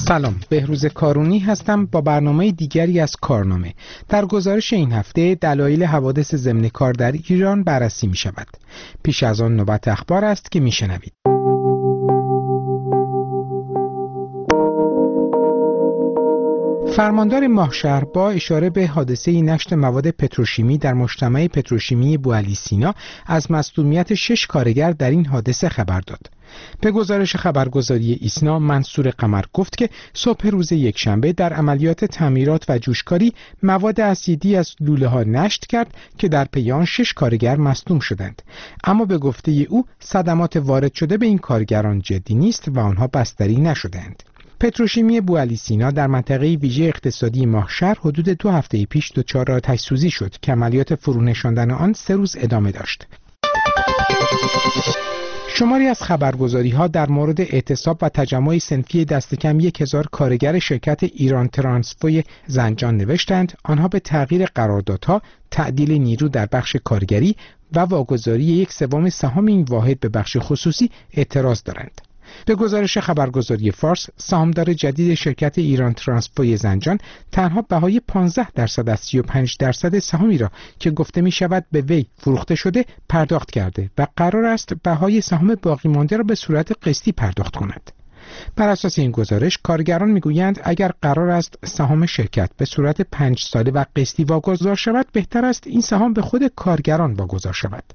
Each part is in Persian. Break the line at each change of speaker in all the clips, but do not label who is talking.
سلام، بهروز کارونی هستم با برنامه دیگری از کارنامه. در گزارش این هفته دلایل حوادث ضمن کار در ایران بررسی می شود. پیش از آن نوبت اخبار است که می شنوید. فرماندار ماهشهر با اشاره به حادثه نشت مواد پتروشیمی در مجتمع پتروشیمی بوعلی سینا از مصدومیت 6 کارگر در این حادثه خبر داد. به گزارش خبرگزاری ایسنا منصور قمر گفت که صبح روز یکشنبه در عملیات تعمیرات و جوشکاری مواد اسیدی از لوله ها نشت کرد که در پی آن 6 کارگر مصدوم شدند، اما به گفته او صدمات وارد شده به این کارگران جدی نیست و آنها بستری نشدند. پتروشیمی بوعلی سینا در منطقه ویژه اقتصادی ماهشهر حدود 2 هفته پیش دچار آتش سوزی شد که عملیات فرونشاندن آن 3 روز ادامه داشت. شماری از خبرگزاری‌ها در مورد اعتصاب و تجمع صنفی دست کم 1000 کارگر شرکت ایران ترانسفوی زنجان نوشتند آنها به تغییر قراردادها، تعدیل نیرو در بخش کارگری و واگذاری 1/3 سهام این واحد به بخش خصوصی اعتراض دارند. به گزارش خبرگزاری فارس، سهامدار جدید شرکت ایران ترانسفوی زنجان تنها بهای 15% از 35% سهامی را که گفته می شود به وی فروخته شده پرداخت کرده و قرار است بهای سهام باقی مانده را به صورت قسطی پرداخت کند. بر اساس این گزارش کارگران میگویند اگر قرار است سهام شرکت به صورت 5 ساله و قسطی واگذار شود، بهتر است این سهام به خود کارگران واگذار شود.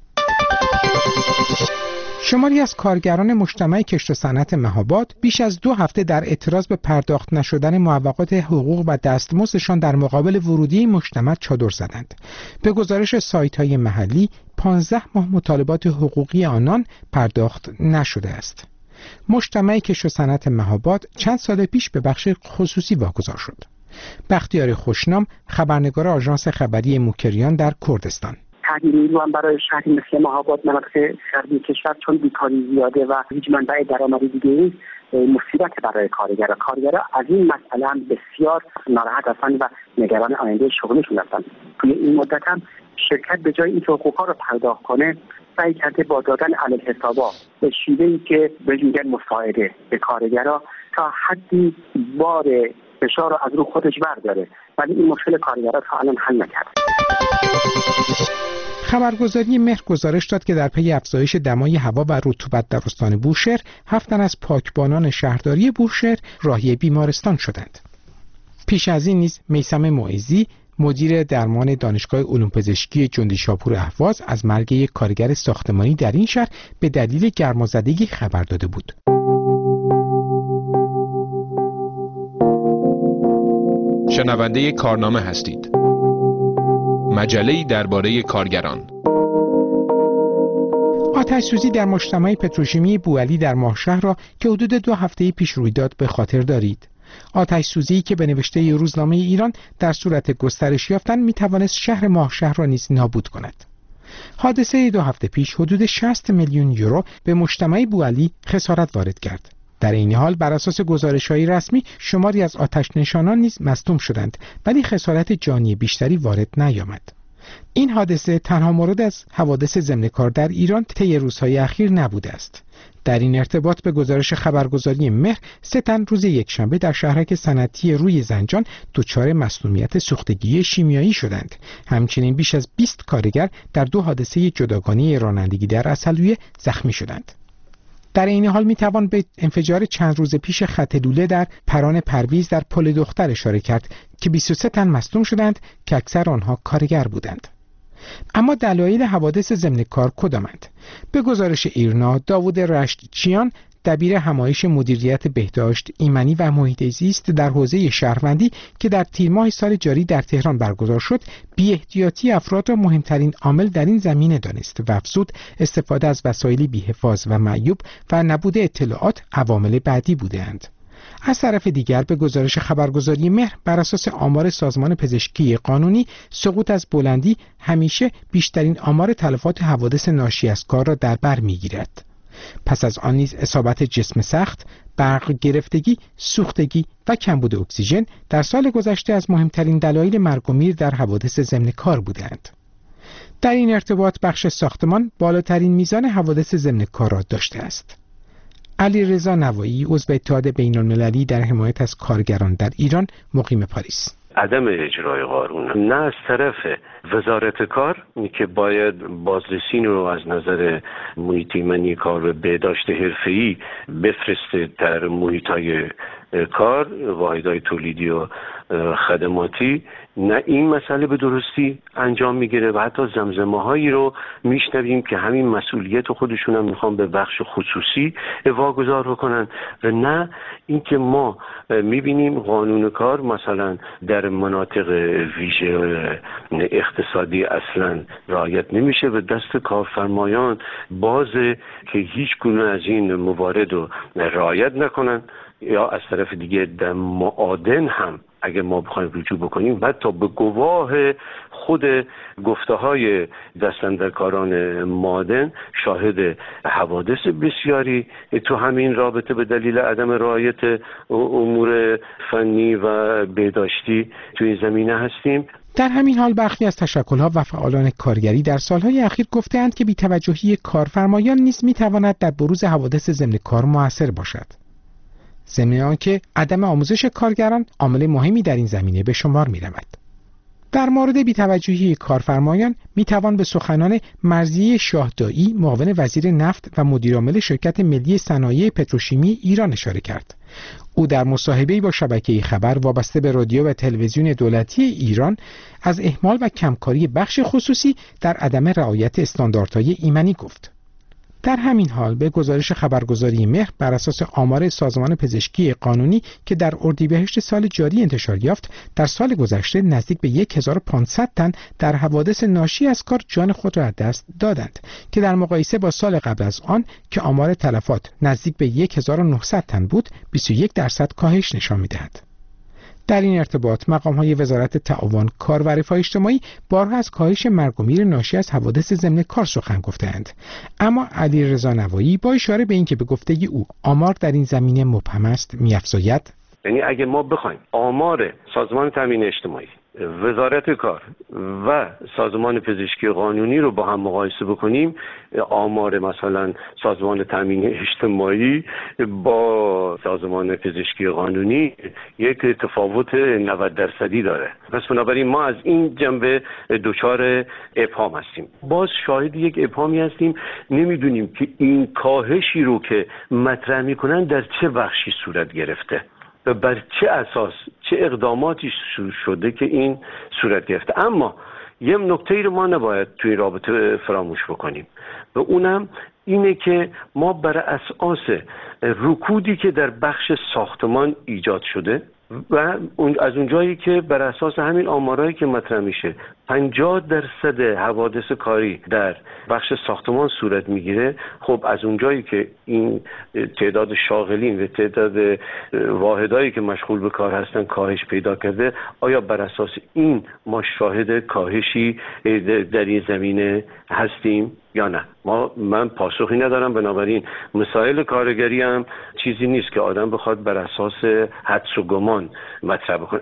شماری از کارگران مجتمع کشت و صنعت مهاباد بیش از 2 هفته در اعتراض به پرداخت نشدن موقعات حقوق و دستمزدشان در مقابل ورودی مجتمع چادر زدند. به گزارش سایت‌های محلی 15 ماه مطالبات حقوقی آنان پرداخت نشده است. مجتمع کشت و صنعت مهاباد چند سال پیش به بخش خصوصی واگذار شد. بختیار خوشنام، خبرنگار آژانس خبری موکریان در کردستان:
تعدیل نیرو هم برای شهری مثل مهاباد، مناطق غربی کشور، چون بیکاری زیاده و هیچ منبع درآمدی دیگه نیست، مصیبت برای کارگرها از این مسئله هم بسیار ناراحت هستند و نگران آینده شغلشون هستند. توی این مدت هم شرکت به جای اینکه حقوقها رو پرداخت کنه، سعی کرده با دادن علیه حسابا به شیوهی که بهش میگن مساعده به کارگرها تا حدی بار فشار رو از رو خودش برداره، ولی این مشکل کارگرها تا الان حل نکرده.
خبرگزاری مهر گزارش داد که در پی افزایش دمای هوا و رطوبت در استان بوشهر 7 تن از پاکبانان شهرداری بوشهر راهی بیمارستان شدند. پیش از این نیز میثم معیزی، مدیر درمان دانشگاه علوم پزشکی جندیشاپور اهواز، از مرگ یک کارگر ساختمانی در این شهر به دلیل گرمازدگی خبر داده بود.
شنونده کارنامه هستید. مجله‌ای درباره کارگران.
آتش سوزی در مجتمع پتروشیمی بوعلی در ماهشهر را که حدود 2 هفته پیش روی داد به خاطر دارید. آتش سوزی که به نوشته روزنامه ایران در صورت گسترش یافتن می توانست شهر ماهشهر را نیز نابود کند. حادثه 2 هفته پیش حدود 60 میلیون یورو به مجتمع بوعلی خسارت وارد کرد. در این حال بر اساس گزارش‌های رسمی شماری از آتش نشانان نیز مصدوم شدند، ولی خسارت جانی بیشتری وارد نیامد. این حادثه تنها مورد از حوادث ضمن کار در ایران طی روزهای اخیر نبوده است. در این ارتباط به گزارش خبرگزاری مهر 3 تن روز یکشنبه در شهرک صنعتی روی زنجان دچار مصدومیت سوختگی شیمیایی شدند. همچنین بیش از 20 کارگر در 2 حادثه جداگانه رانندگی در عسلویه زخمی شدند. در این حال میتوان به انفجار چند روز پیش خط لوله در پران پرویز در پل دختر اشاره کرد که 23 تن مصدوم شدند که اکثر آنها کارگر بودند. اما دلایل حوادث ضمن کار کدامند؟ به گزارش ایرنا، داوود رشتچیان، دبیر همایش مدیریت بهداشت، ایمنی و محیط زیست در حوزه شهروندی که در تیر ماه سال جاری در تهران برگزار شد، بی‌احتیاطی افراد را مهمترین عامل در این زمینه دانست و افزود استفاده از وسایل بی‌حفاظ و معیوب و نبود اطلاعات عوامل بعدی بودند. از طرف دیگر به گزارش خبرگزاری مهر بر اساس آمار سازمان پزشکی قانونی، سقوط از بلندی همیشه بیشترین آمار تلفات حوادث ناشی از کار را در بر می‌گیرد. پس از آن نیز اصابت جسم سخت، برق گرفتگی، سوختگی و کمبود اکسیژن در سال گذشته از مهمترین دلایل مرگ و میر در حوادث ضمن کار بودند. در این ارتباط بخش ساختمان بالاترین میزان حوادث ضمن کار را داشته است. علیرضا نوایی عضو اتحاد بین‌المللی در حمایت از کارگران در ایران مقیم پاریس:
عدم اجرای قانون نه از طرف وزارت کار که باید بازرسی رو از نظر محیط ایمنی کار و بهداشت حرفه‌ای بفرسته در محیط‌های کار، واحدهای تولیدی و خدماتی، نه این مسئله به درستی انجام میگیره و حتی زمزمه‌هایی رو میشنویم که همین مسئولیت خودشون هم میخوان به بخش خصوصی واگذار بکنن و نه اینکه ما میبینیم قانون کار مثلا در مناطق ویژه اقتصادی اصلا رعایت نمیشه و دست کارفرمایان بازه که هیچ گونه از این موارد رو رعایت نکنن، یا از طرف دیگه در معادن هم اگه ما بخوایم رجوع بکنیم حتی به گواه خود گفته‌های دستاندرکاران معادن شاهد حوادث بسیاری تو همین رابطه به دلیل عدم رعایت امور فنی و بهداشتی تو این زمینه هستیم.
در همین حال برخی از تشکل‌ها و فعالان کارگری در سالهای اخیر گفته‌اند که بی‌توجهی کارفرمایان نیز می‌تواند در بروز حوادث ضمن کار مؤثر باشد. ضمن آنکه عدم آموزش کارگران عامل مهمی در این زمینه به شمار می‌رود. در مورد بی‌توجهی کارفرمایان می‌توان به سخنان مرضیه شاهدایی، معاون وزیر نفت و مدیرعامل شرکت ملی صنایع پتروشیمی ایران اشاره کرد. او در مصاحبه‌ای با شبکه خبر وابسته به رادیو و تلویزیون دولتی ایران از اهمال و کمکاری بخش خصوصی در عدم رعایت استانداردهای ایمنی گفت. در همین حال به گزارش خبرگزاری مهر بر اساس آمار سازمان پزشکی قانونی که در اردیبهشت سال جاری انتشار یافت، در سال گذشته نزدیک به 1500 تن در حوادث ناشی از کار جان خود را از دست دادند که در مقایسه با سال قبل از آن که آمار تلفات نزدیک به 1900 تن بود 21% کاهش نشان می‌دهد. در این ارتباط مقام‌های وزارت تعاون، کار و رفاه اجتماعی بارها از کاهش مرگ و میر ناشی از حوادث ضمن کار سخن گفته‌اند، اما علیرضا نوایی با اشاره به اینکه به گفته او آمار در این زمینه مبهم است می‌افزاید:
یعنی اگه ما بخوایم آمار سازمان تامین اجتماعی، وزارت کار و سازمان پزشکی قانونی رو با هم مقایسه بکنیم، آمار مثلا سازمان تامین اجتماعی با سازمان پزشکی قانونی یک تفاوت 90% داره. پس بنابراین ما از این جنبه دچار ابهام هستیم. باز شاهد یک ابهامی هستیم، نمیدونیم که این کاهشی رو که مطرح میکنن در چه بخشی صورت گرفته و بر چه اساس، چه اقداماتی شده که این صورت گرفته. اما یه نکته‌ای رو ما نباید توی رابطه فراموش بکنیم و اونم اینه که ما بر اساس رکودی که در بخش ساختمان ایجاد شده و از اونجایی که بر اساس همین آمارایی که مطرح میشه 50% حوادث کاری در بخش ساختمان صورت میگیره، خب از اونجایی که این تعداد شاغلین و تعداد واحدایی که مشغول به کار هستن کاهش پیدا کرده، آیا بر اساس این ما شاهد کاهشی در این زمینه هستیم یا نه؟ من پاسخی ندارم. بنابراین مسائل کارگری هم چیزی نیست که آدم بخواد بر اساس حدس و گمان مطرح بکنه.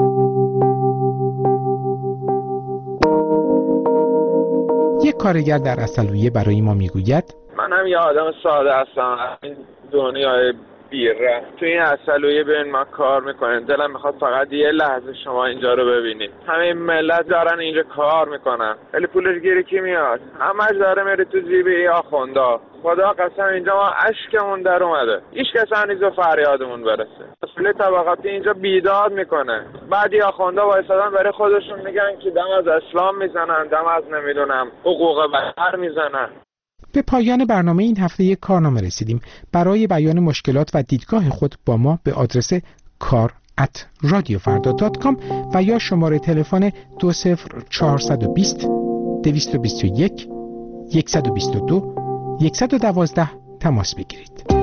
یک کارگر در عسلویه برای ما میگوید:
منم یه آدم ساده هستم، این دنیای بیره تو این عسلویه ببین ما کار میکنیم، دلم میخواد فقط یه لحظه شما اینجا رو ببینید. همه ملت دارن اینجا کار میکنن، ولی پولش گیری کی میاد؟ همش داره میره تو جیب ای آخوندا. خدا قسم اینجا ما اشکمون در اومده، هیچ کس هنوز فریادمون برسه. مسئول طبقاتی اینجا بیداد میکنه، بعد یا آخوندا وایسادن برای خودشون میگن که دم از اسلام میزنن، دم از نمیدونم حقوق بشر میزنن.
به پایان برنامه این هفته یک کارنامه رسیدیم. برای بیان مشکلات و دیدگاه خود با ما به آدرس kar@radiofarda.com و یا شماره تلفن 20420 221 122 112 تماس بگیرید.